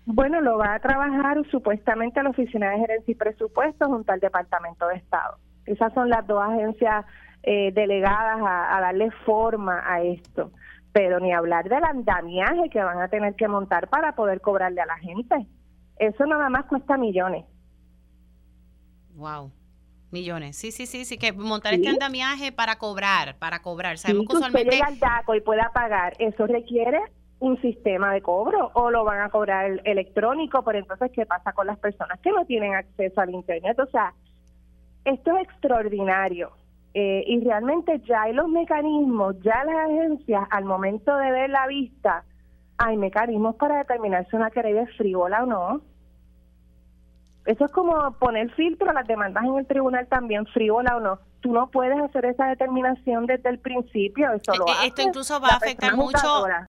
Bueno, lo va a trabajar supuestamente la Oficina de Gerencia y Presupuestos junto al Departamento de Estado. Esas son las dos agencias delegadas a darle forma a esto. Pero ni hablar del andamiaje que van a tener que montar para poder cobrarle a la gente. Eso nada más cuesta millones. Wow. Millones. Sí, que montar este Sí, andamiaje para cobrar. Sabemos sí, que que usted usualmente llegue al DACO y pueda pagar, eso requiere un sistema de cobro o lo van a cobrar electrónico, pero entonces, ¿qué pasa con las personas que no tienen acceso al Internet? O sea, esto es extraordinario y realmente ya hay los mecanismos, ya las agencias al momento de ver la vista, hay mecanismos para determinar si una querella es frívola o no. Eso es como poner filtro a las demandas en el tribunal también, frívola o no. Tú no puedes hacer esa determinación desde el principio, eso lo esto hace incluso va a la afectar persona mucho juzgadora.